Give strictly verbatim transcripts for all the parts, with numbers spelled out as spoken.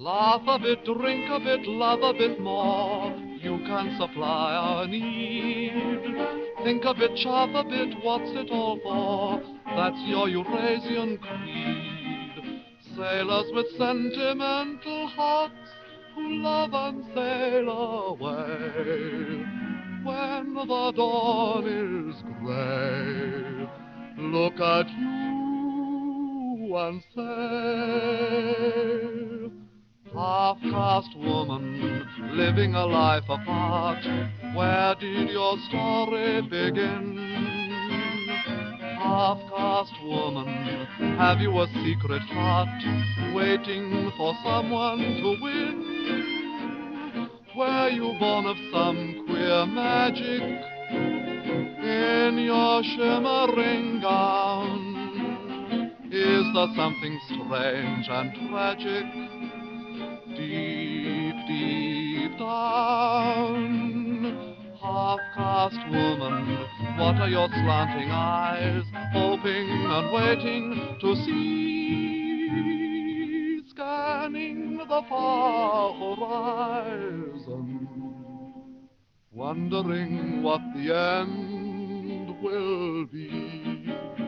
Laugh a bit, drink a bit, love a bit more. You can supply our need. Think a bit, chaff a bit, what's it all for? That's your Eurasian creed. Sailors with sentimental hearts who love and sail away. When the dawn is gray, look at you and say, half-caste woman, living a life apart, where did your story begin? Half-caste woman, have you a secret heart, waiting for someone to win? Were you born of some queer magic in your shimmering gown? Is there something strange and tragic deep, deep down? Half-caste woman, what are your slanting eyes hoping and waiting to see? Scanning the far horizon, wondering what the end will be.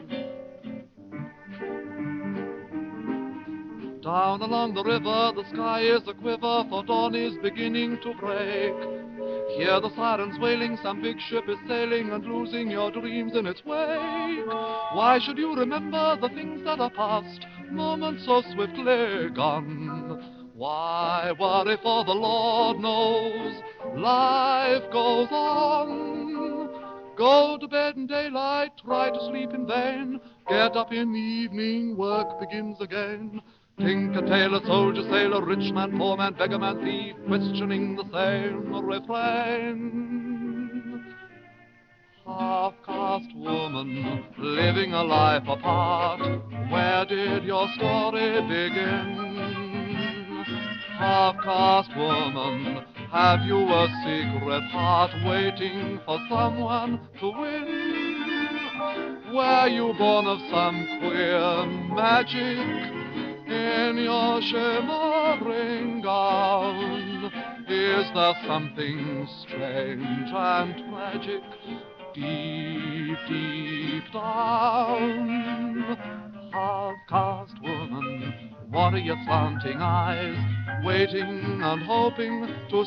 Down along the river, the sky is a quiver, for dawn is beginning to break. Hear the sirens wailing, some big ship is sailing and losing your dreams in its wake. Why should you remember the things that are past, moments so swiftly gone? Why worry, for the Lord knows life goes on. Go to bed in daylight, try to sleep in vain. Get up in the evening, work begins again. Tinker, tailor, soldier, sailor, rich man, poor man, beggar man, thief, questioning the same refrain. Half-caste woman, living a life apart, where did your story begin? Half-caste woman, have you a secret heart waiting for someone to win? Were you born of some queer magic in your shimmering gown? Is there something strange and tragic deep, deep down? Half-caste woman, what are your slanting eyes waiting and hoping to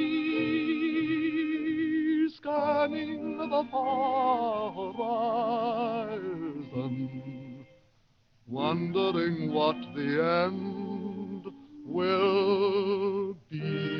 see? Scanning the far horizon, wondering what the end will be.